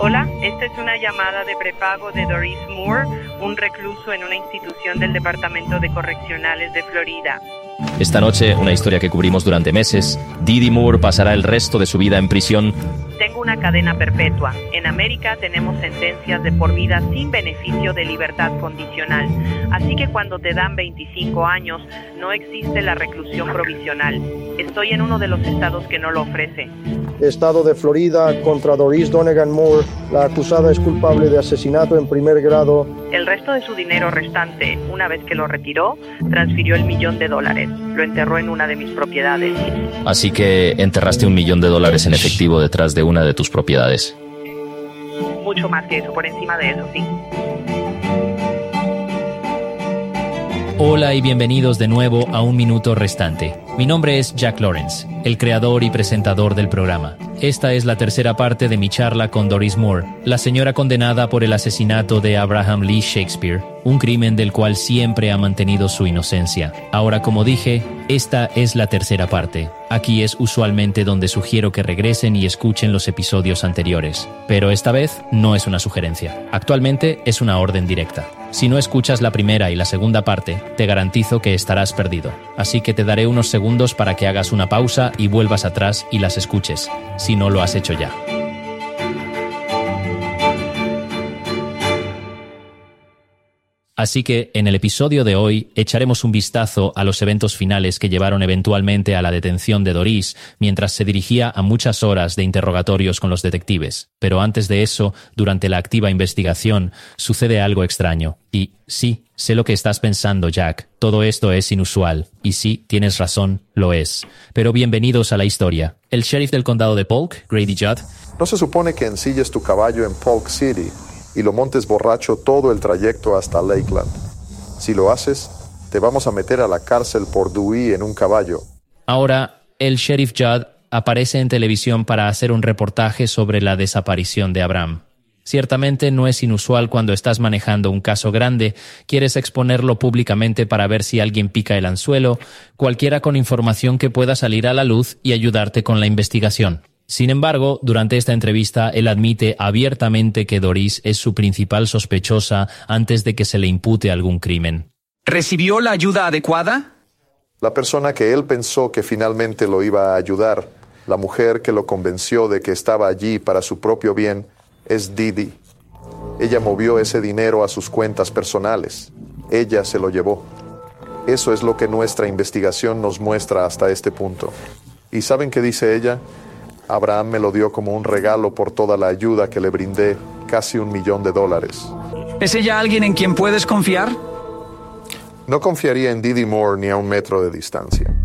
Hola, esta es una llamada de prepago de Doris Moore, un recluso en una institución del Departamento de Correccionales de Florida. Esta noche, una historia que cubrimos durante meses. Didi Moore pasará el resto de su vida en prisión. Tengo una cadena perpetua. En América tenemos sentencias de por vida sin beneficio de libertad condicional. Así que cuando te dan 25 años, no existe la reclusión provisional. Estoy en uno de los estados que no lo ofrece. Estado de Florida contra Doris Donegan Moore. La acusada es culpable de asesinato en primer grado. El resto de su dinero restante, una vez que lo retiró, transfirió $1 millón. Lo enterró en una de mis propiedades. Así que enterraste $1 millón en efectivo detrás de una de tus propiedades. Mucho más que eso, por encima de eso, sí. Hola y bienvenidos de nuevo a Un Minuto Restante. Mi nombre es Jack Lawrence, el creador y presentador del programa. Esta es la tercera parte de mi charla con Doris Moore, la señora condenada por el asesinato de Abraham Lee Shakespeare, un crimen del cual siempre ha mantenido su inocencia. Ahora, como dije, esta es la tercera parte. Aquí es usualmente donde sugiero que regresen y escuchen los episodios anteriores. Pero esta vez no es una sugerencia. Actualmente es una orden directa. Si no escuchas la primera y la segunda parte, te garantizo que estarás perdido. Así que te daré unos segundos para que hagas una pausa y vuelvas atrás y las escuches, si no lo has hecho ya. Así que, en el episodio de hoy, echaremos un vistazo a los eventos finales que llevaron eventualmente a la detención de Doris mientras se dirigía a muchas horas de interrogatorios con los detectives. Pero antes de eso, durante la activa investigación, sucede algo extraño. Y sí, sé lo que estás pensando, Jack. Todo esto es inusual. Y sí, tienes razón, lo es. Pero bienvenidos a la historia. El sheriff del condado de Polk, Grady Judd. ¿No se supone que ensilles tu caballo en Polk City y lo montes borracho todo el trayecto hasta Lakeland? Si lo haces, te vamos a meter a la cárcel por Dewey en un caballo. Ahora, el sheriff Judd aparece en televisión para hacer un reportaje sobre la desaparición de Abraham. Ciertamente no es inusual cuando estás manejando un caso grande, quieres exponerlo públicamente para ver si alguien pica el anzuelo, cualquiera con información que pueda salir a la luz y ayudarte con la investigación. Sin embargo, durante esta entrevista, él admite abiertamente que Doris es su principal sospechosa antes de que se le impute algún crimen. ¿Recibió la ayuda adecuada? La persona que él pensó que finalmente lo iba a ayudar, la mujer que lo convenció de que estaba allí para su propio bien, es Didi. Ella movió ese dinero a sus cuentas personales. Ella se lo llevó. Eso es lo que nuestra investigación nos muestra hasta este punto. ¿Y saben qué dice ella? Abraham me lo dio como un regalo por toda la ayuda que le brindé, casi $1 millón. ¿Es ella alguien en quien puedes confiar? No confiaría en Didi Moore ni a 1 metro de distancia.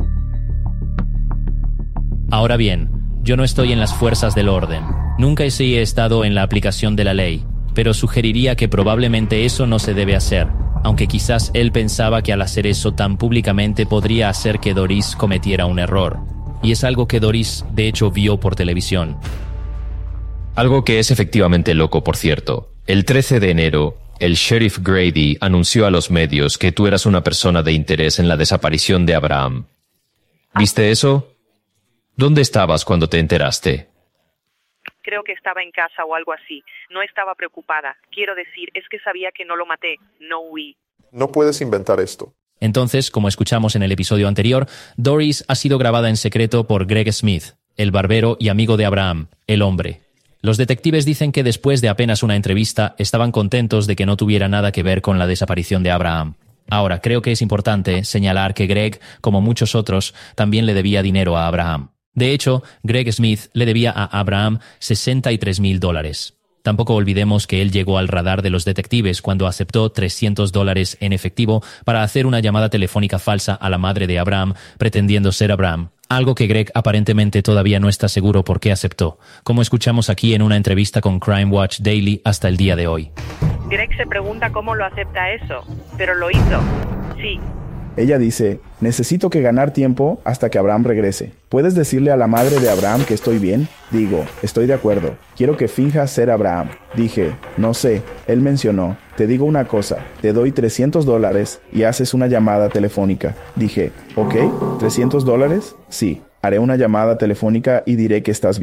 Ahora bien, yo no estoy en las fuerzas del orden. Nunca sí he estado en la aplicación de la ley, pero sugeriría que probablemente eso no se debe hacer, aunque quizás él pensaba que al hacer eso tan públicamente podría hacer que Doris cometiera un error. Y es algo que Doris, de hecho, vio por televisión. Algo que es efectivamente loco, por cierto. El 13 de enero, el sheriff Grady anunció a los medios que tú eras una persona de interés en la desaparición de Abraham. ¿Viste eso? ¿Dónde estabas cuando te enteraste? Creo que estaba en casa o algo así. No estaba preocupada. Quiero decir, es que sabía que no lo maté. No huí. No puedes inventar esto. Entonces, como escuchamos en el episodio anterior, Doris ha sido grabada en secreto por Greg Smith, el barbero y amigo de Abraham, el hombre. Los detectives dicen que después de apenas una entrevista estaban contentos de que no tuviera nada que ver con la desaparición de Abraham. Ahora, creo que es importante señalar que Greg, como muchos otros, también le debía dinero a Abraham. De hecho, Greg Smith le debía a Abraham $63,000. Tampoco olvidemos que él llegó al radar de los detectives cuando aceptó $300 en efectivo para hacer una llamada telefónica falsa a la madre de Abraham, pretendiendo ser Abraham. Algo que Greg aparentemente todavía no está seguro por qué aceptó, como escuchamos aquí en una entrevista con Crime Watch Daily hasta el día de hoy. Greg se pregunta cómo lo acepta eso, pero lo hizo. Sí. Ella dice, necesito que ganar tiempo hasta que Abraham regrese. ¿Puedes decirle a la madre de Abraham que estoy bien? Digo, estoy de acuerdo. Quiero que finjas ser Abraham. Dije, no sé. Él mencionó, te digo una cosa, te doy $300 y haces una llamada telefónica. Dije, ok, $300? Sí. Haré una llamada telefónica y diré que estás bien.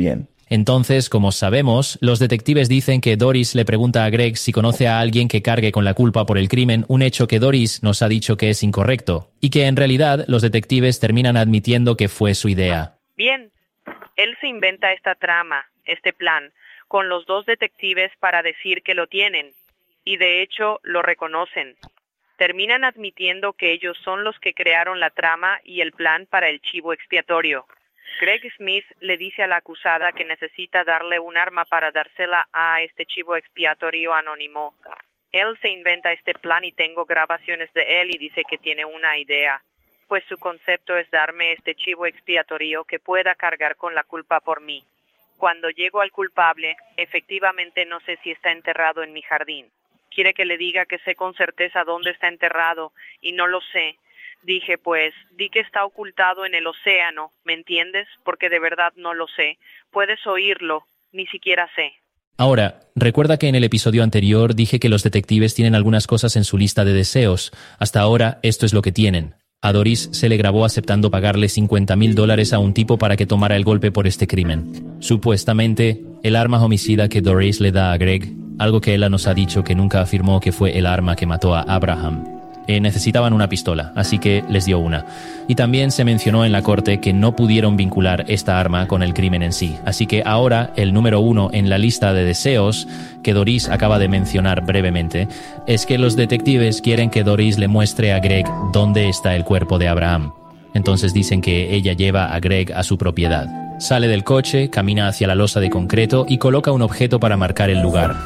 Entonces, como sabemos, los detectives dicen que Doris le pregunta a Greg si conoce a alguien que cargue con la culpa por el crimen, un hecho que Doris nos ha dicho que es incorrecto, y que en realidad los detectives terminan admitiendo que fue su idea. Bien, él se inventa esta trama, este plan, con los dos detectives para decir que lo tienen, y de hecho lo reconocen. Terminan admitiendo que ellos son los que crearon la trama y el plan para el chivo expiatorio. Greg Smith le dice a la acusada que necesita darle un arma para dársela a este chivo expiatorio anónimo. Él se inventa este plan y tengo grabaciones de él y dice que tiene una idea. Pues su concepto es darme este chivo expiatorio que pueda cargar con la culpa por mí. Cuando llego al culpable, efectivamente no sé si está enterrado en mi jardín. Quiere que le diga que sé con certeza dónde está enterrado y no lo sé. Dije, pues, di que está ocultado en el océano, ¿me entiendes? Porque de verdad no lo sé. Puedes oírlo, ni siquiera sé. Ahora, recuerda que en el episodio anterior dije que los detectives tienen algunas cosas en su lista de deseos. Hasta ahora, esto es lo que tienen. A Doris se le grabó aceptando pagarle $50,000 a un tipo para que tomara el golpe por este crimen. Supuestamente, el arma homicida que Doris le da a Greg, algo que ella nos ha dicho que nunca afirmó que fue el arma que mató a Abraham. Necesitaban una pistola, así que les dio una. Y también se mencionó en la corte que no pudieron vincular esta arma con el crimen en sí. Así que ahora el número 1 en la lista de deseos, que Doris acaba de mencionar brevemente, es que los detectives quieren que Doris le muestre a Greg dónde está el cuerpo de Abraham. Entonces dicen que ella lleva a Greg a su propiedad. Sale del coche, camina hacia la losa de concreto y coloca un objeto para marcar el lugar.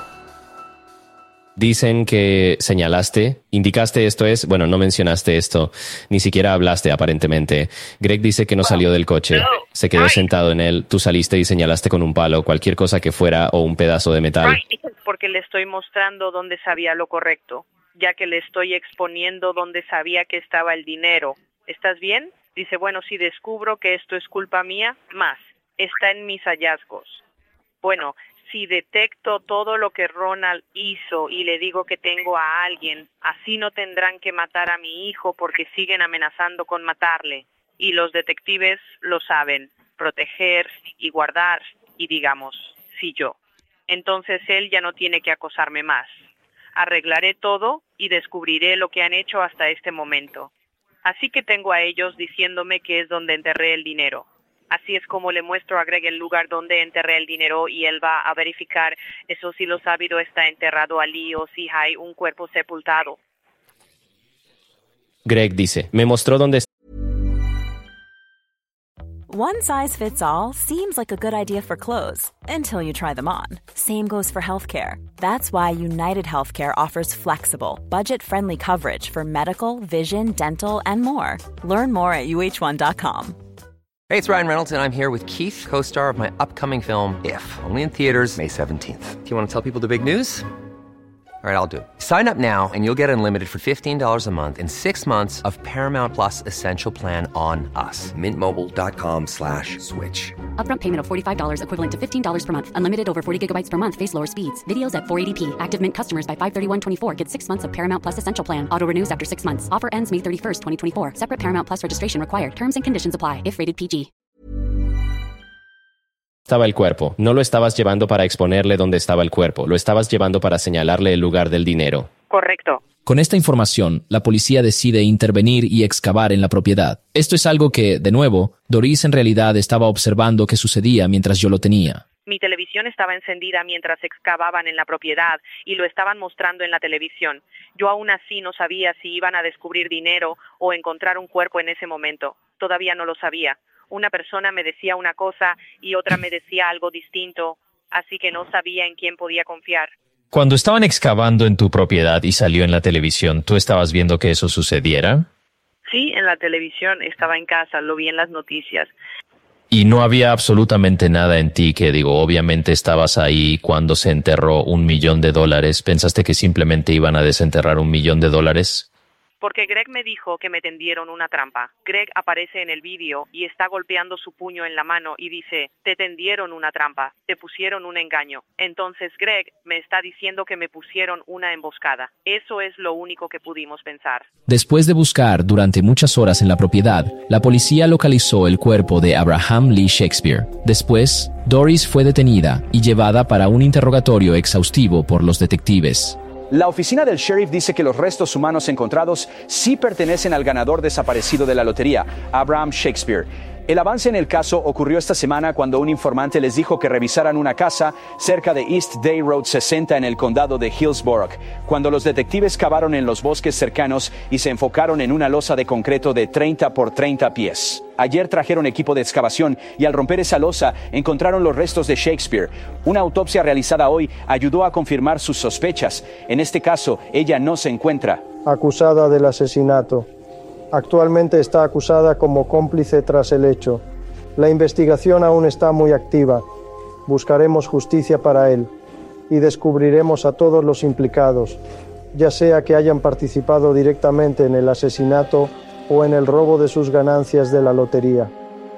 Dicen que señalaste, indicaste esto es, bueno, no mencionaste esto, ni siquiera hablaste aparentemente. Greg dice que no salió del coche, se quedó sentado en él, tú saliste y señalaste con un palo, cualquier cosa que fuera o un pedazo de metal. Porque le estoy mostrando dónde sabía lo correcto, ya que le estoy exponiendo dónde sabía que estaba el dinero. ¿Estás bien? Dice, bueno, si descubro que esto es culpa mía, más, está en mis hallazgos. Bueno, si detecto todo lo que Ronald hizo y le digo que tengo a alguien, así no tendrán que matar a mi hijo porque siguen amenazando con matarle. Y los detectives lo saben, proteger y guardar y digamos, sí yo. Entonces él ya no tiene que acosarme más. Arreglaré todo y descubriré lo que han hecho hasta este momento. Así que tengo a ellos diciéndome que es donde enterré el dinero. Así es como le muestro a Greg el lugar donde enterré el dinero y él va a verificar eso si lo sabido está enterrado allí o si hay un cuerpo sepultado. Greg dice, me mostró dónde está. One size fits all seems like a good idea for clothes until you try them on. Same goes for healthcare. That's why United Healthcare offers flexible, budget-friendly coverage for medical, vision, dental, and more. Learn more at uh1.com. Hey, it's Ryan Reynolds, and I'm here with Keith, co-star of my upcoming film, If, only in theaters May 17th. Do you want to tell people the big news? All right, I'll do it. Sign up now and you'll get unlimited for $15 a month and 6 months of Paramount Plus Essential Plan on us. MintMobile.com/switch. Upfront payment of $45 equivalent to $15 per month. Unlimited over 40 gigabytes per month. Face lower speeds. Videos at 480p. Active Mint customers by 531.24 get 6 months of Paramount Plus Essential Plan. Auto renews after 6 months. Offer ends May 31st, 2024. Separate Paramount Plus registration required. Terms and conditions apply if rated PG. Estaba el cuerpo. No lo estabas llevando para exponerle dónde estaba el cuerpo, lo estabas llevando para señalarle el lugar del dinero. Correcto. Con esta información, la policía decide intervenir y excavar en la propiedad. Esto es algo que, de nuevo, Doris en realidad estaba observando que sucedía mientras yo lo tenía. Mi televisión estaba encendida mientras excavaban en la propiedad y lo estaban mostrando en la televisión. Yo aún así no sabía si iban a descubrir dinero o encontrar un cuerpo en ese momento. Todavía no lo sabía. Una persona me decía una cosa y otra me decía algo distinto, así que no sabía en quién podía confiar. Cuando estaban excavando en tu propiedad y salió en la televisión, ¿tú estabas viendo que eso sucediera? Sí, en la televisión, estaba en casa, lo vi en las noticias. Y no había absolutamente nada en ti que, obviamente estabas ahí cuando se enterró $1 millón. ¿Pensaste que simplemente iban a desenterrar $1 millón? Porque Greg me dijo que me tendieron una trampa. Greg aparece en el vídeo y está golpeando su puño en la mano y dice, te tendieron una trampa, te pusieron un engaño. Entonces Greg me está diciendo que me pusieron una emboscada. Eso es lo único que pudimos pensar. Después de buscar durante muchas horas en la propiedad, la policía localizó el cuerpo de Abraham Lee Shakespeare. Después, Doris fue detenida y llevada para un interrogatorio exhaustivo por los detectives. La oficina del sheriff dice que los restos humanos encontrados sí pertenecen al ganador desaparecido de la lotería, Abraham Shakespeare. El avance en el caso ocurrió esta semana cuando un informante les dijo que revisaran una casa cerca de East Day Road 60 en el condado de Hillsborough. Cuando los detectives cavaron en los bosques cercanos y se enfocaron en una losa de concreto de 30 por 30 pies. Ayer trajeron equipo de excavación y al romper esa losa encontraron los restos de Shakespeare. Una autopsia realizada hoy ayudó a confirmar sus sospechas. En este caso, ella no se encuentra acusada del asesinato. Actualmente está acusada como cómplice tras el hecho. La investigación aún está muy activa. Buscaremos justicia para él y descubriremos a todos los implicados, ya sea que hayan participado directamente en el asesinato o en el robo de sus ganancias de la lotería.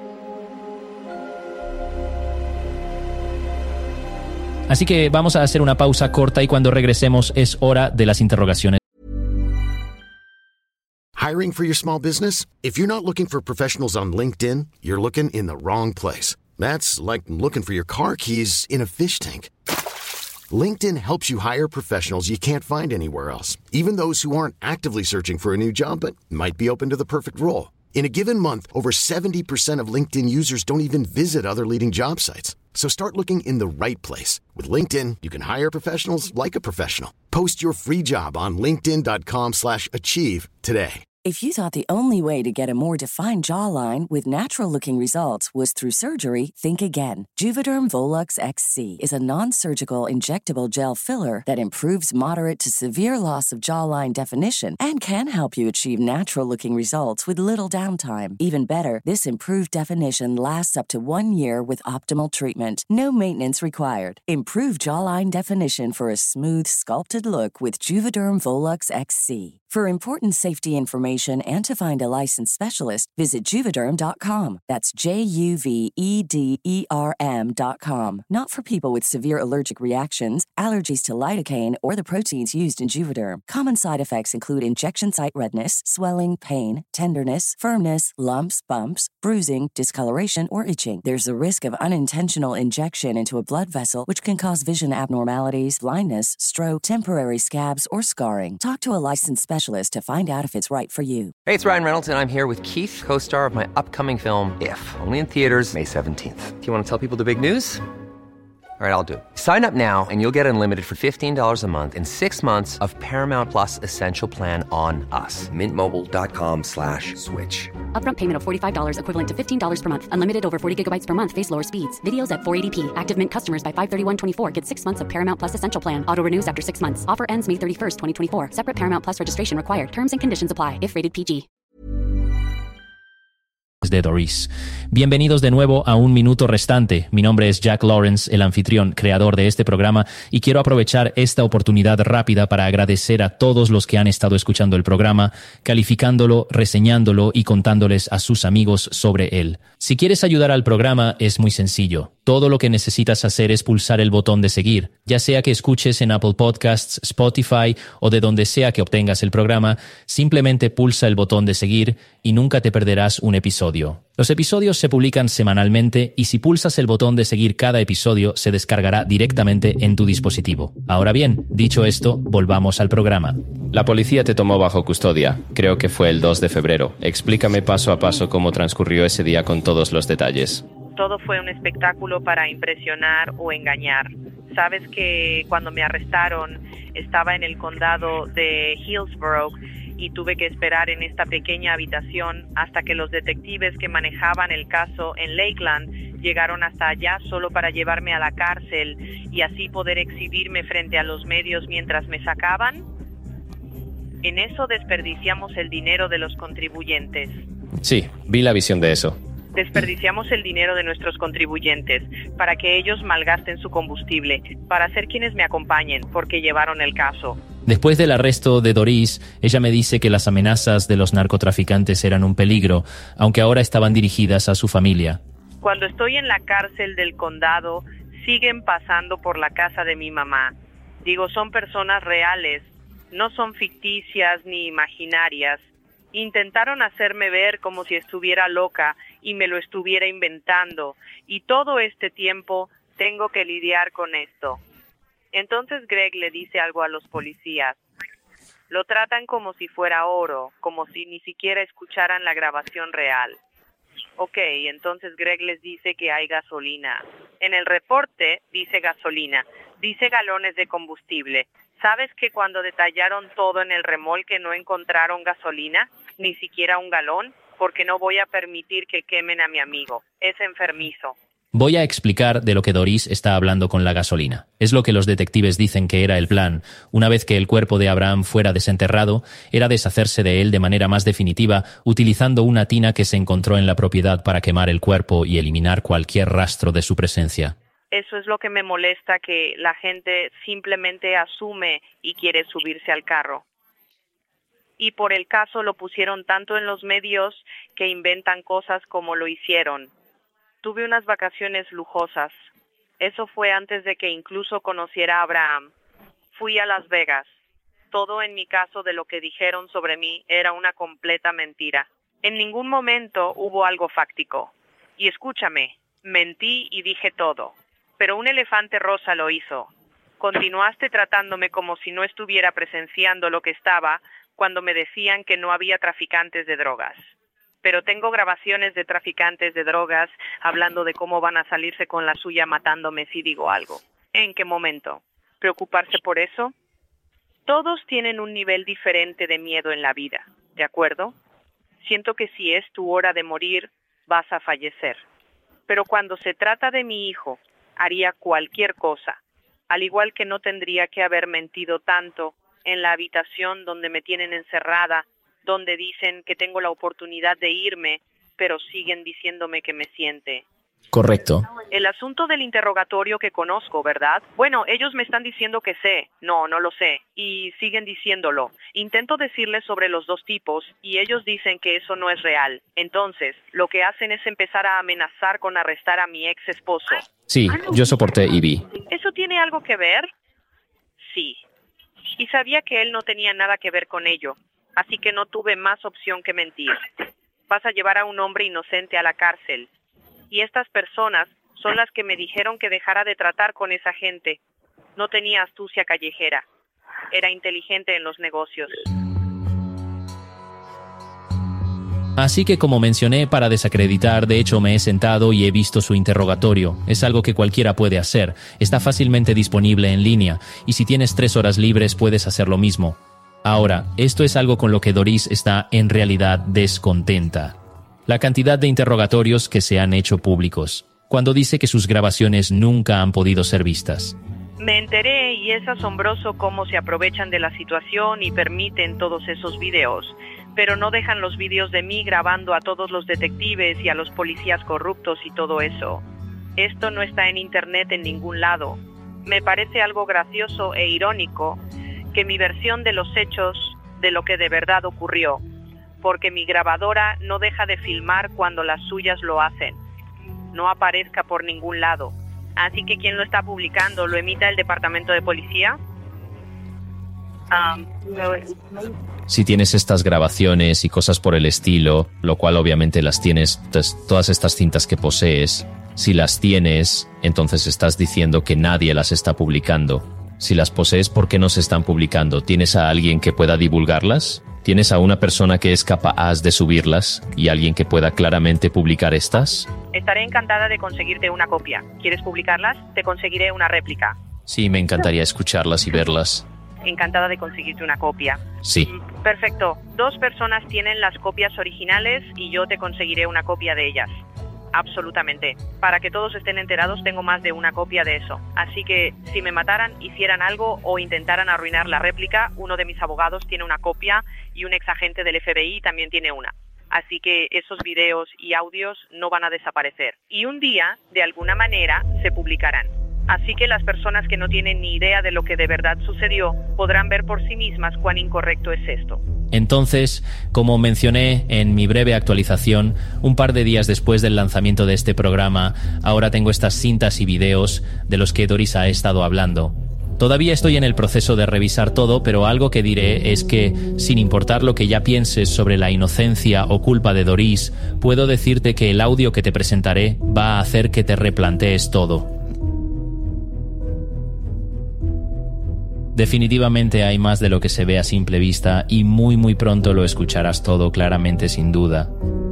Así que vamos a hacer una pausa corta y cuando regresemos es hora de las interrogaciones. Hiring for your small business? If you're not looking for professionals on LinkedIn, you're looking in the wrong place. That's like looking for your car keys in a fish tank. LinkedIn helps you hire professionals you can't find anywhere else, even those who aren't actively searching for a new job but might be open to the perfect role. In a given month, over 70% of LinkedIn users don't even visit other leading job sites. So start looking in the right place. With LinkedIn, you can hire professionals like a professional. Post your free job on linkedin.com/achieve today. If you thought the only way to get a more defined jawline with natural-looking results was through surgery, think again. Juvederm Volux XC is a non-surgical injectable gel filler that improves moderate to severe loss of jawline definition and can help you achieve natural-looking results with little downtime. Even better, this improved definition lasts up to 1 year with optimal treatment. No maintenance required. Improve jawline definition for a smooth, sculpted look with Juvederm Volux XC. For important safety information and to find a licensed specialist, visit Juvederm.com. That's JUVEDERM.com. Not for people with severe allergic reactions, allergies to lidocaine, or the proteins used in Juvederm. Common side effects include injection site redness, swelling, pain, tenderness, firmness, lumps, bumps, bruising, discoloration, or itching. There's the risk of unintentional injection into a blood vessel, which can cause vision abnormalities, blindness, stroke, temporary scabs, or scarring. Talk to a licensed specialist to find out if it's right for you. Hey, it's Ryan Reynolds, and I'm here with Keith, co-star of my upcoming film, If, only in theaters May 17th. Do you want to tell people the big news? All right, I'll do it. Sign up now and you'll get unlimited for $15 a month and 6 months of Paramount Plus Essential Plan on us. MintMobile.com/switch. Upfront payment of $45 equivalent to $15 per month. Unlimited over 40 gigabytes per month. Face lower speeds. Videos at 480p. Active Mint customers by 531.24 get 6 months of Paramount Plus Essential Plan. Auto renews after 6 months. Offer ends May 31st, 2024. Separate Paramount Plus registration required. Terms and conditions apply if rated PG. De Doris. Bienvenidos de nuevo a Un Minuto Restante. Mi nombre es Jack Lawrence, el anfitrión, creador de este programa, y quiero aprovechar esta oportunidad rápida para agradecer a todos los que han estado escuchando el programa, calificándolo, reseñándolo y contándoles a sus amigos sobre él. Si quieres ayudar al programa, es muy sencillo. Todo lo que necesitas hacer es pulsar el botón de seguir, ya sea que escuches en Apple Podcasts, Spotify o de donde sea que obtengas el programa. Simplemente pulsa el botón de seguir y nunca te perderás un episodio. Los episodios se publican semanalmente y si pulsas el botón de seguir cada episodio se descargará directamente en tu dispositivo. Ahora bien, dicho esto, volvamos al programa. La policía te tomó bajo custodia. Creo que fue el 2 de febrero. Explícame paso a paso cómo transcurrió ese día con todos los detalles. Todo fue un espectáculo para impresionar o engañar. Sabes que cuando me arrestaron estaba en el condado de Hillsborough y tuve que esperar en esta pequeña habitación hasta que los detectives que manejaban el caso en Lakeland llegaron hasta allá solo para llevarme a la cárcel y así poder exhibirme frente a los medios mientras me sacaban. En eso desperdiciamos el dinero de los contribuyentes. Sí, vi la visión de eso. Desperdiciamos el dinero de nuestros contribuyentes para que ellos malgasten su combustible, para ser quienes me acompañen, porque llevaron el caso. Después del arresto de Doris, ella me dice que las amenazas de los narcotraficantes eran un peligro, aunque ahora estaban dirigidas a su familia. Cuando estoy en la cárcel del condado, siguen pasando por la casa de mi mamá. Digo, son personas reales, no son ficticias ni imaginarias. Intentaron hacerme ver como si estuviera loca y me lo estuviera inventando, y todo este tiempo tengo que lidiar con esto. Entonces Greg le dice algo a los policías. Lo tratan como si fuera oro, como si ni siquiera escucharan la grabación real. Ok, entonces Greg les dice que hay gasolina. En el reporte dice gasolina, dice galones de combustible. ¿Sabes que cuando detallaron todo en el remolque no encontraron gasolina? Ni siquiera un galón, porque no voy a permitir que quemen a mi amigo. Es enfermizo. Voy a explicar de lo que Doris está hablando con la gasolina. Es lo que los detectives dicen que era el plan. Una vez que el cuerpo de Abraham fuera desenterrado, era deshacerse de él de manera más definitiva, utilizando una tina que se encontró en la propiedad para quemar el cuerpo y eliminar cualquier rastro de su presencia. Eso es lo que me molesta, que la gente simplemente asume y quiere subirse al carro. Y por el caso lo pusieron tanto en los medios que inventan cosas como lo hicieron. Tuve unas vacaciones lujosas. Eso fue antes de que incluso conociera a Abraham. Fui a Las Vegas. Todo en mi caso de lo que dijeron sobre mí era una completa mentira. En ningún momento hubo algo fáctico. Y escúchame, mentí y dije todo. Pero un elefante rosa lo hizo. Continuaste tratándome como si no estuviera presenciando lo que estaba cuando me decían que no había traficantes de drogas. Pero tengo grabaciones de traficantes de drogas hablando de cómo van a salirse con la suya matándome si digo algo. ¿En qué momento? ¿Preocuparse por eso? Todos tienen un nivel diferente de miedo en la vida, ¿de acuerdo? Siento que si es tu hora de morir, vas a fallecer. Pero cuando se trata de mi hijo, haría cualquier cosa, al igual que no tendría que haber mentido tanto en la habitación donde me tienen encerrada, donde dicen que tengo la oportunidad de irme, pero siguen diciéndome que me siente. Correcto. El asunto del interrogatorio que conozco, ¿verdad? Bueno, ellos me están diciendo que sé. No lo sé. Y siguen diciéndolo. Intento decirles sobre los dos tipos y ellos dicen que eso no es real. Entonces, lo que hacen es empezar a amenazar con arrestar a mi ex esposo. Sí, yo soporté y vi. ¿Eso tiene algo que ver? Sí. Y sabía que él no tenía nada que ver con ello. Así que no tuve más opción que mentir. Vas a llevar a un hombre inocente a la cárcel. Y estas personas son las que me dijeron que dejara de tratar con esa gente. No tenía astucia callejera. Era inteligente en los negocios. Así que, como mencioné, para desacreditar, de hecho me he sentado y he visto su interrogatorio. Es algo que cualquiera puede hacer. Está fácilmente disponible en línea. Y si tienes 3 horas libres puedes hacer lo mismo. Ahora, esto es algo con lo que Doris está en realidad descontenta. La cantidad de interrogatorios que se han hecho públicos, cuando dice que sus grabaciones nunca han podido ser vistas. Me enteré y es asombroso cómo se aprovechan de la situación y permiten todos esos videos, pero no dejan los videos de mí grabando a todos los detectives y a los policías corruptos y todo eso. Esto no está en internet en ningún lado. Me parece algo gracioso e irónico que mi versión de los hechos, de lo que de verdad ocurrió, porque mi grabadora no deja de filmar cuando las suyas lo hacen, no aparezca por ningún lado. Así que ¿quién lo está publicando? ¿Lo emita el departamento de policía? Si tienes estas grabaciones y cosas por el estilo, lo cual obviamente las tienes, todas estas cintas que posees, si las tienes, entonces estás diciendo que nadie las está publicando. Si las posees, ¿por qué no se están publicando? ¿Tienes a alguien que pueda divulgarlas? ¿Tienes a una persona que es capaz de subirlas y alguien que pueda claramente publicar estas? Estaré encantada de conseguirte una copia. ¿Quieres publicarlas? Te conseguiré una réplica. Sí, me encantaría escucharlas y verlas. Encantada de conseguirte una copia. Sí. Perfecto. 2 personas tienen las copias originales y yo te conseguiré una copia de ellas. Absolutamente. Para que todos estén enterados, tengo más de una copia de eso. Así que si me mataran, hicieran algo o intentaran arruinar la réplica, uno de mis abogados tiene una copia y un exagente del FBI también tiene una. Así que esos videos y audios no van a desaparecer. Y un día, de alguna manera, se publicarán. Así que las personas que no tienen ni idea de lo que de verdad sucedió podrán ver por sí mismas cuán incorrecto es esto. Entonces, como mencioné en mi breve actualización, un par de días después del lanzamiento de este programa, ahora tengo estas cintas y videos de los que Doris ha estado hablando. Todavía estoy en el proceso de revisar todo, pero algo que diré es que, sin importar lo que ya pienses sobre la inocencia o culpa de Doris, puedo decirte que el audio que te presentaré va a hacer que te replantees todo. Definitivamente hay más de lo que se ve a simple vista y muy pronto lo escucharás todo claramente, sin duda.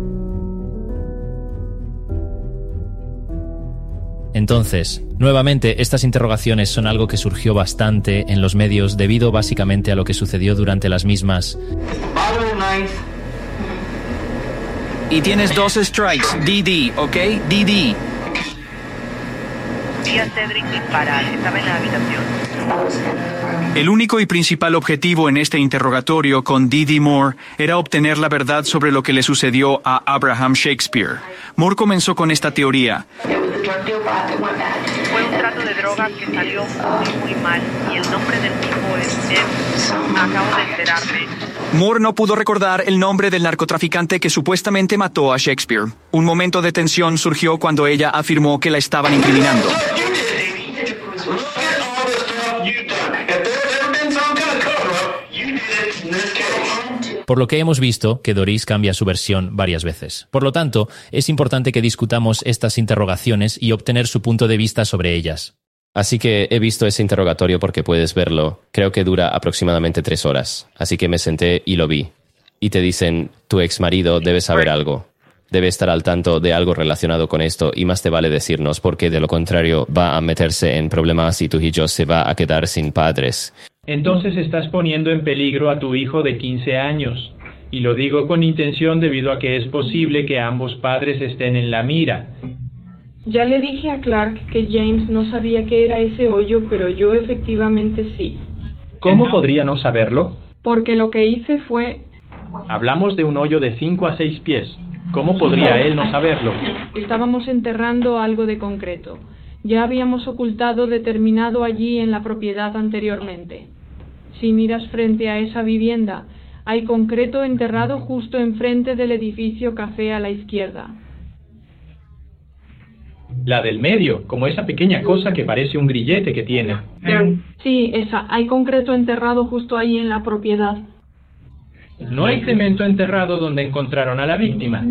Entonces, nuevamente, estas interrogaciones son algo que surgió bastante en los medios debido básicamente a lo que sucedió durante las mismas. Y tienes 2 strikes, DD, ¿ok? DD. Vi a Cedric disparar, estaba en la habitación. El único y principal objetivo en este interrogatorio con Dee Moore era obtener la verdad sobre lo que le sucedió a Abraham Shakespeare. Moore comenzó con esta teoría. Fue un trato de drogas que salió muy mal y el nombre del tipo es Jeff. Acabo de enterarme. Moore no pudo recordar el nombre del narcotraficante que supuestamente mató a Shakespeare. Un momento de tensión surgió cuando ella afirmó que la estaban incriminando. Por lo que hemos visto que Doris cambia su versión varias veces. Por lo tanto, es importante que discutamos estas interrogaciones y obtener su punto de vista sobre ellas. Así que he visto ese interrogatorio porque puedes verlo. Creo que dura aproximadamente 3 horas. Así que me senté y lo vi. Y te dicen, tu exmarido debe saber algo. Debe estar al tanto de algo relacionado con esto y más te vale decirnos porque de lo contrario va a meterse en problemas y tu hijo se va a quedar sin padres. Entonces estás poniendo en peligro a tu hijo de 15 años. Y lo digo con intención debido a que es posible que ambos padres estén en la mira. Ya le dije a Clark que James no sabía qué era ese hoyo, pero yo efectivamente sí. ¿Cómo podría no saberlo? Porque lo que hice fue... Hablamos de un hoyo de 5 a 6 pies. ¿Cómo podría él no saberlo? Estábamos enterrando algo de concreto. Ya habíamos ocultado determinado allí en la propiedad anteriormente. Si miras frente a esa vivienda, hay concreto enterrado justo enfrente del edificio café a la izquierda. La del medio, como esa pequeña cosa que parece un grillete que tiene. Sí, esa. Hay concreto enterrado justo ahí en la propiedad. No hay cemento enterrado donde encontraron a la víctima.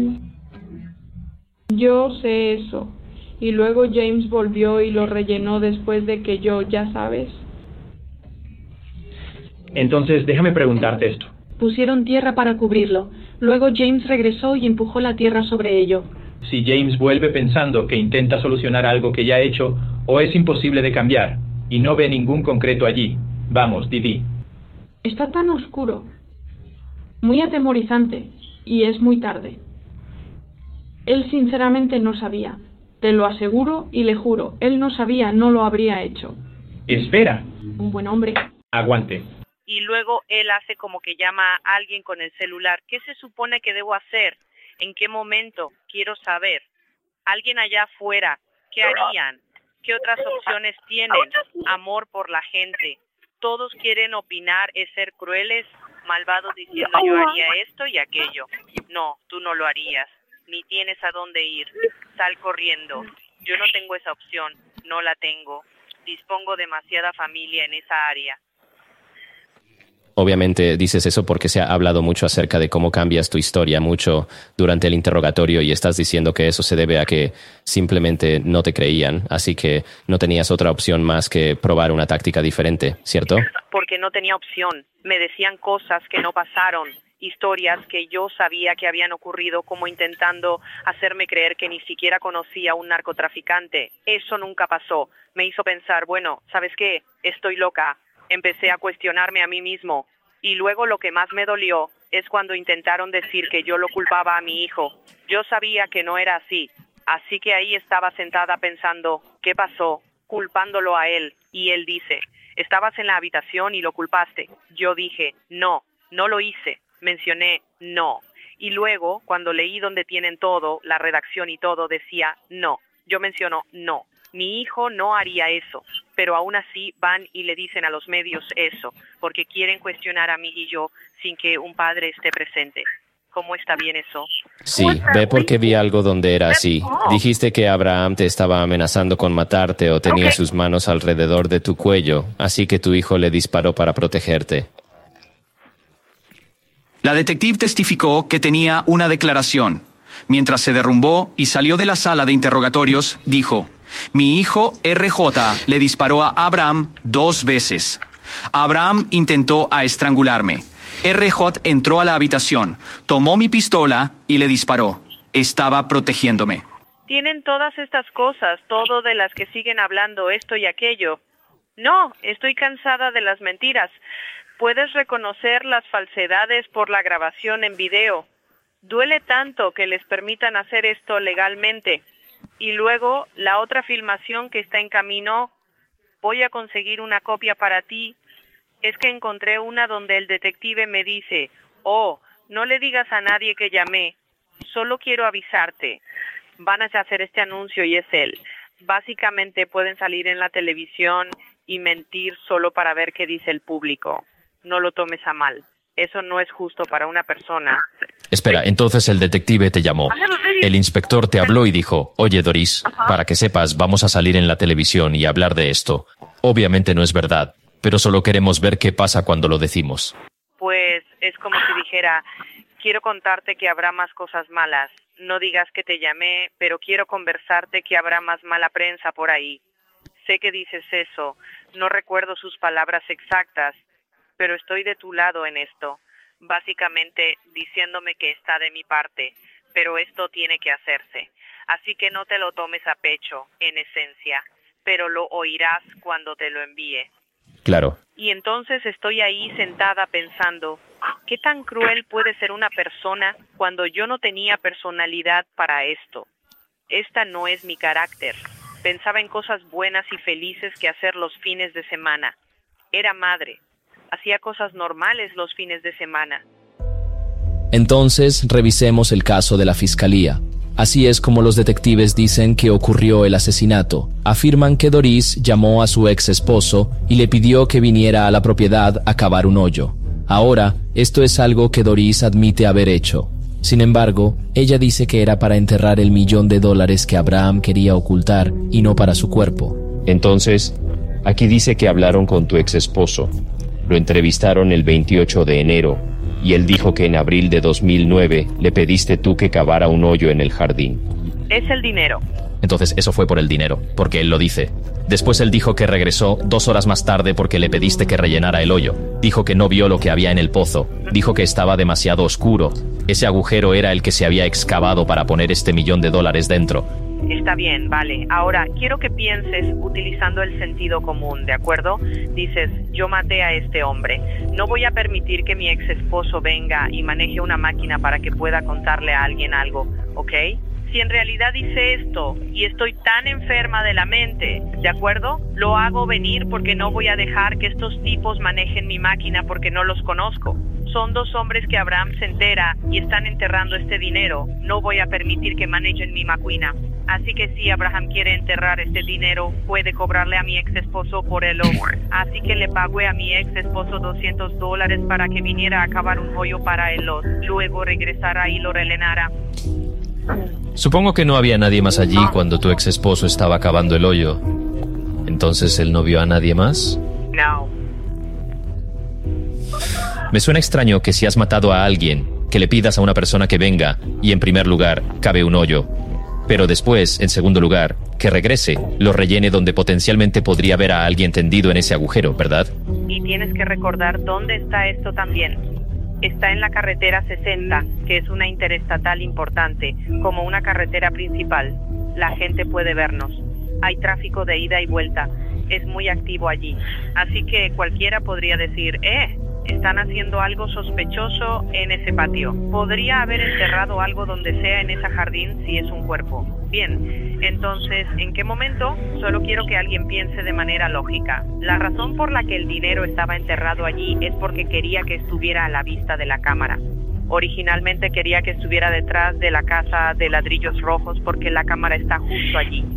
Yo sé eso. Y luego James volvió y lo rellenó después de que yo, ya sabes. Entonces, déjame preguntarte esto. Pusieron tierra para cubrirlo. Luego James regresó y empujó la tierra sobre ello. Si James vuelve pensando que intenta solucionar algo que ya ha hecho, o es imposible de cambiar, y no ve ningún concreto allí. Vamos, Didi. Está tan oscuro. Muy atemorizante. Y es muy tarde. Él sinceramente no sabía. Te lo aseguro y le juro. Él no sabía, no lo habría hecho. Espera. Un buen hombre. Aguante. Y luego él hace como que llama a alguien con el celular. ¿Qué se supone que debo hacer? ¿En qué momento? Quiero saber. ¿Alguien allá afuera? ¿Qué harían? ¿Qué otras opciones tienen? Amor por la gente. Todos quieren opinar, es ser crueles, malvados diciendo yo haría esto y aquello. No, tú no lo harías. Ni tienes a dónde ir. Sal corriendo. Yo no tengo esa opción. No la tengo. Dispongo demasiada familia en esa área. Obviamente dices eso porque se ha hablado mucho acerca de cómo cambias tu historia mucho durante el interrogatorio y estás diciendo que eso se debe a que simplemente no te creían, así que no tenías otra opción más que probar una táctica diferente, ¿cierto? Porque no tenía opción. Me decían cosas que no pasaron, historias que yo sabía que habían ocurrido, como intentando hacerme creer que ni siquiera conocía a un narcotraficante. Eso nunca pasó. Me hizo pensar, bueno, ¿sabes qué? Estoy loca. Empecé a cuestionarme a mí mismo. Y luego lo que más me dolió es cuando intentaron decir que yo lo culpaba a mi hijo. Yo sabía que no era así. Así que ahí estaba sentada pensando, ¿qué pasó? Culpándolo a él. Y él dice, estabas en la habitación y lo culpaste. Yo dije, no, no lo hice. Mencioné, no. Y luego, cuando leí donde tienen todo, la redacción y todo, decía, no. Yo menciono, no. Mi hijo no haría eso, pero aún así van y le dicen a los medios eso, porque quieren cuestionar a mí y yo sin que un padre esté presente. ¿Cómo está bien eso? Sí, ve porque vi algo donde era así. Dijiste que Abraham te estaba amenazando con matarte o tenía sus manos alrededor de tu cuello, así que tu hijo le disparó para protegerte. La detective testificó que tenía una declaración. Mientras se derrumbó y salió de la sala de interrogatorios, dijo: mi hijo RJ le disparó a Abraham 2 veces. Abraham intentó estrangularme. RJ entró a la habitación, tomó mi pistola y le disparó. Estaba protegiéndome. Tienen todas estas cosas, todo de las que siguen hablando esto y aquello. No, estoy cansada de las mentiras. Puedes reconocer las falsedades por la grabación en video. Duele tanto que les permitan hacer esto legalmente. Y luego, la otra filmación que está en camino, voy a conseguir una copia para ti. Es que encontré una donde el detective me dice: oh, no le digas a nadie que llamé, solo quiero avisarte. Van a hacer este anuncio y es él. Básicamente pueden salir en la televisión y mentir solo para ver qué dice el público. No lo tomes a mal. Eso no es justo para una persona. Espera, entonces el detective te llamó. El inspector te habló y dijo: oye, Doris, para que sepas, vamos a salir en la televisión y hablar de esto. Obviamente no es verdad, pero solo queremos ver qué pasa cuando lo decimos. Pues es como si dijera: quiero contarte que habrá más cosas malas. No digas que te llamé, pero quiero conversarte que habrá más mala prensa por ahí. Sé que dices eso. No recuerdo sus palabras exactas, pero estoy de tu lado en esto. Básicamente diciéndome que está de mi parte, pero esto tiene que hacerse. Así que no te lo tomes a pecho, en esencia, pero lo oirás cuando te lo envíe. Claro. Y entonces estoy ahí sentada pensando, ¿qué tan cruel puede ser una persona cuando yo no tenía personalidad para esto? Esta no es mi carácter. Pensaba en cosas buenas y felices que hacer los fines de semana. Era madre. Hacía cosas normales los fines de semana. Entonces, revisemos el caso de la fiscalía. Así es como los detectives dicen que ocurrió el asesinato. Afirman que Doris llamó a su ex esposo y le pidió que viniera a la propiedad a cavar un hoyo. Ahora, esto es algo que Doris admite haber hecho. Sin embargo, ella dice que era para enterrar el $1,000,000 que Abraham quería ocultar y no para su cuerpo. Entonces, aquí dice que hablaron con tu ex esposo. Lo entrevistaron el 28 de enero. Y él dijo que en abril de 2009 le pediste tú que cavara un hoyo en el jardín. Es el dinero. Entonces eso fue por el dinero, porque él lo dice. Después él dijo que regresó 2 horas más tarde porque le pediste que rellenara el hoyo. Dijo que no vio lo que había en el pozo. Dijo que estaba demasiado oscuro. Ese agujero era el que se había excavado para poner este $1,000,000 dentro. Está bien, vale. Ahora, quiero que pienses utilizando el sentido común, ¿de acuerdo? Dices, yo maté a este hombre. No voy a permitir que mi ex esposo venga y maneje una máquina para que pueda contarle a alguien algo, ¿ok? Si en realidad hice esto y estoy tan enferma de la mente, ¿de acuerdo? Lo hago venir porque no voy a dejar que estos tipos manejen mi máquina porque no los conozco. Son 2 hombres que Abraham se entera y están enterrando este dinero. No voy a permitir que manejen mi máquina. Así que si Abraham quiere enterrar este dinero, puede cobrarle a mi ex esposo por el hoyo. Así que le pagué a mi ex esposo $200 para que viniera a cavar un hoyo para él. Luego regresara y lo rellenara. Supongo que no había nadie más allí cuando tu ex esposo estaba cavando el hoyo. ¿Entonces él no vio a nadie más? No. Me suena extraño que si has matado a alguien, que le pidas a una persona que venga y en primer lugar cabe un hoyo, pero después, en segundo lugar, que regrese, lo rellene donde potencialmente podría ver a alguien tendido en ese agujero, ¿verdad? Y tienes que recordar dónde está esto también. Está en la carretera 60, que es una interestatal importante, como una carretera principal. La gente puede vernos. Hay tráfico de ida y vuelta. Es muy activo allí. Así que cualquiera podría decir, están haciendo algo sospechoso en ese patio. Podría haber enterrado algo donde sea en ese jardín si es un cuerpo. Bien, entonces, ¿en qué momento? Solo quiero que alguien piense de manera lógica. La razón por la que el dinero estaba enterrado allí es porque quería que estuviera a la vista de la cámara. Originalmente quería que estuviera detrás de la casa de ladrillos rojos porque la cámara está justo allí.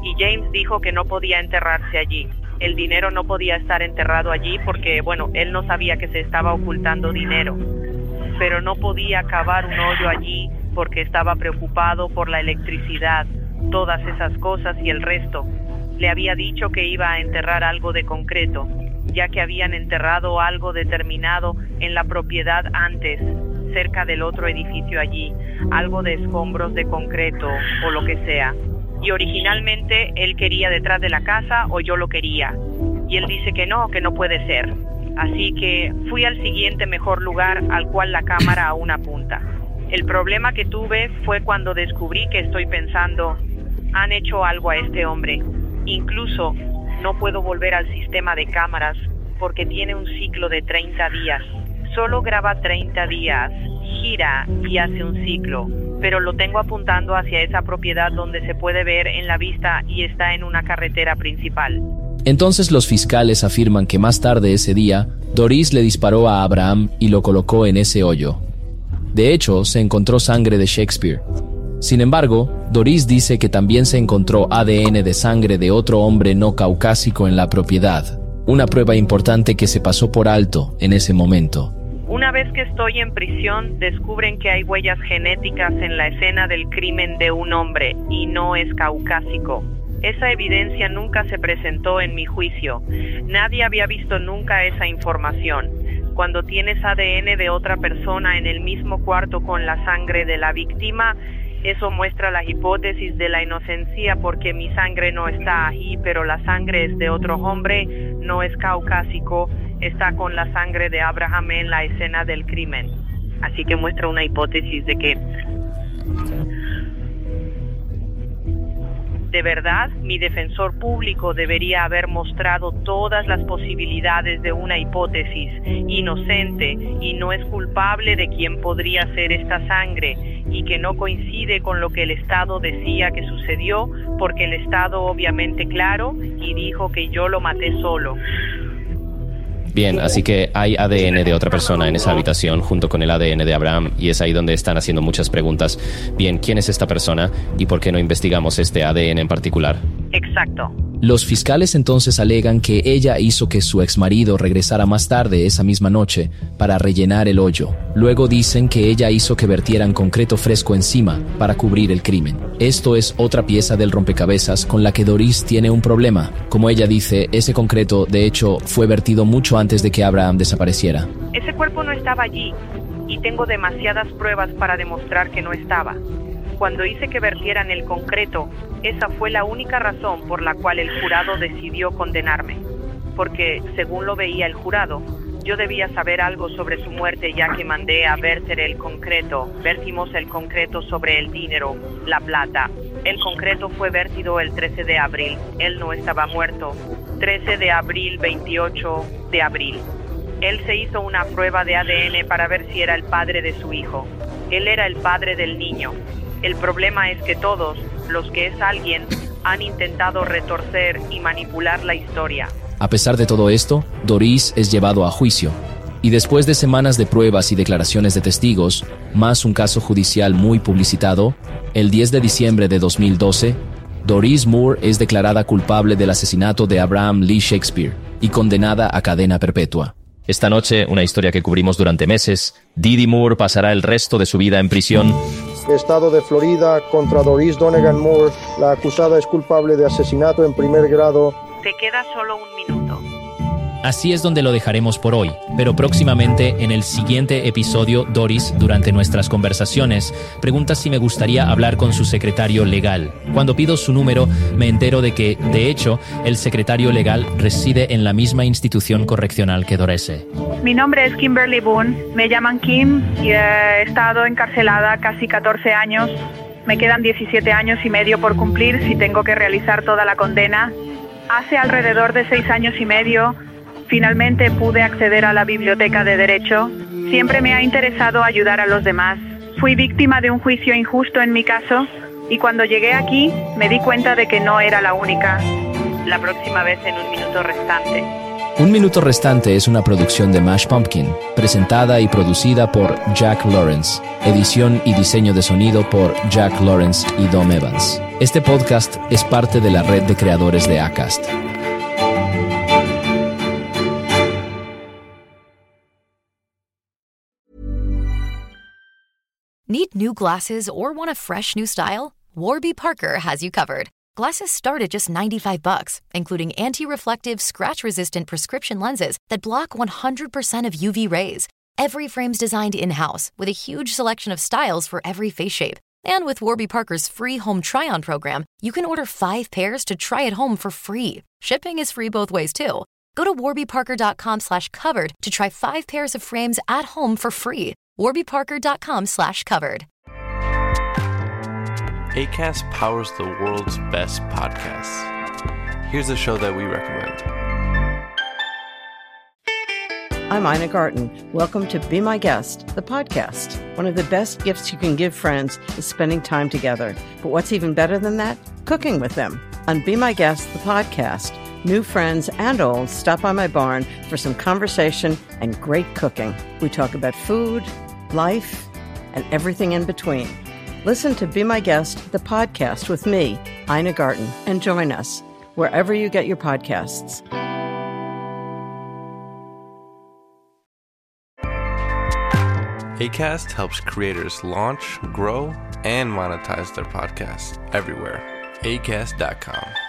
y James dijo que no podía enterrarse allí. El dinero no podía estar enterrado allí porque, él no sabía que se estaba ocultando dinero. Pero no podía cavar un hoyo allí porque estaba preocupado por la electricidad, todas esas cosas y el resto. Le había dicho que iba a enterrar algo de concreto, ya que habían enterrado algo determinado en la propiedad antes, cerca del otro edificio allí, algo de escombros de concreto o lo que sea. Y originalmente él quería detrás de la casa o yo lo quería. Y él dice que no puede ser. Así que fui al siguiente mejor lugar al cual la cámara aún apunta. El problema que tuve fue cuando descubrí que estoy pensando, han hecho algo a este hombre. Incluso no puedo volver al sistema de cámaras porque tiene un ciclo de 30 días. Solo graba 30 días, gira y hace un ciclo. Pero lo tengo apuntando hacia esa propiedad donde se puede ver en la vista y está en una carretera principal. Entonces los fiscales afirman que más tarde ese día, Doris le disparó a Abraham y lo colocó en ese hoyo. De hecho, se encontró sangre de Shakespeare. Sin embargo, Doris dice que también se encontró ADN de sangre de otro hombre no caucásico en la propiedad, una prueba importante que se pasó por alto en ese momento. Una vez que estoy en prisión, descubren que hay huellas genéticas en la escena del crimen de un hombre y no es caucásico. Esa evidencia nunca se presentó en mi juicio. Nadie había visto nunca esa información. Cuando tienes ADN de otra persona en el mismo cuarto con la sangre de la víctima, eso muestra la hipótesis de la inocencia porque mi sangre no está ahí, pero la sangre es de otro hombre, no es caucásico, está con la sangre de Abraham en la escena del crimen. Así que muestra una hipótesis de que, de verdad, mi defensor público debería haber mostrado todas las posibilidades de una hipótesis inocente y no es culpable de quién podría ser esta sangre y que no coincide con lo que el Estado decía que sucedió, porque el Estado obviamente claro y dijo que yo lo maté solo. Bien, así que hay ADN de otra persona en esa habitación junto con el ADN de Abraham y es ahí donde están haciendo muchas preguntas. Bien, ¿quién es esta persona y por qué no investigamos este ADN en particular? Exacto. Los fiscales entonces alegan que ella hizo que su exmarido regresara más tarde esa misma noche para rellenar el hoyo. Luego dicen que ella hizo que vertieran concreto fresco encima para cubrir el crimen. Esto es otra pieza del rompecabezas con la que Doris tiene un problema. Como ella dice, ese concreto, de hecho, fue vertido mucho antes de que Abraham desapareciera. Ese cuerpo no estaba allí y tengo demasiadas pruebas para demostrar que no estaba. Cuando hice que vertieran el concreto, esa fue la única razón por la cual el jurado decidió condenarme. Porque, según lo veía el jurado, yo debía saber algo sobre su muerte ya que mandé a verter el concreto. Vertimos el concreto sobre el dinero, la plata. El concreto fue vertido el 13 de abril. Él no estaba muerto. 13 de abril, 28 de abril. Él se hizo una prueba de ADN para ver si era el padre de su hijo. Él era el padre del niño. El problema es que todos, los que es alguien, han intentado retorcer y manipular la historia. A pesar de todo esto, Doris es llevado a juicio. Y después de semanas de pruebas y declaraciones de testigos, más un caso judicial muy publicitado, el 10 de diciembre de 2012, Doris Moore es declarada culpable del asesinato de Abraham Lee Shakespeare y condenada a cadena perpetua. Esta noche, una historia que cubrimos durante meses, Didi Moore pasará el resto de su vida en prisión. Estado de Florida, contra Doris Donegan Moore. La acusada es culpable de asesinato en primer grado. Te queda solo un minuto. Así es donde lo dejaremos por hoy, pero próximamente en el siguiente episodio, Doris, durante nuestras conversaciones, pregunta si me gustaría hablar con su secretario legal. Cuando pido su número, me entero de que, de hecho, el secretario legal reside en la misma institución correccional que Dorese. Mi nombre es Kimberly Boone, me llaman Kim y he estado encarcelada casi 14 años. Me quedan 17 años y medio por cumplir si tengo que realizar toda la condena. Hace alrededor de 6 años y medio, finalmente pude acceder a la biblioteca de Derecho. Siempre me ha interesado ayudar a los demás. Fui víctima de un juicio injusto en mi caso y cuando llegué aquí me di cuenta de que no era la única. La próxima vez en un minuto restante. Un Minuto Restante es una producción de Mash Pumpkin, presentada y producida por Jack Lawrence, edición y diseño de sonido por Jack Lawrence y Dom Evans. Este podcast es parte de la red de creadores de Acast. Need new glasses or want a fresh new style? Warby Parker has you covered. Glasses start at just $95, including anti-reflective, scratch-resistant prescription lenses that block 100% of UV rays. Every frame's designed in-house, with a huge selection of styles for every face shape. And with Warby Parker's free home try-on program, you can order 5 pairs to try at home for free. Shipping is free both ways, too. Go to warbyparker.com/covered to try 5 pairs of frames at home for free. warbyparker.com/covered. Acast powers the world's best podcasts. Here's a show that we recommend. I'm Ina Garten. Welcome to Be My Guest, the podcast. One of the best gifts you can give friends is spending time together. But what's even better than that? Cooking with them. On Be My Guest, the podcast, new friends and old stop by my barn for some conversation and great cooking. We talk about food, life, and everything in between. Listen to Be My Guest, the podcast with me, Ina Garten, and join us wherever you get your podcasts. Acast helps creators launch, grow, and monetize their podcasts everywhere. Acast.com.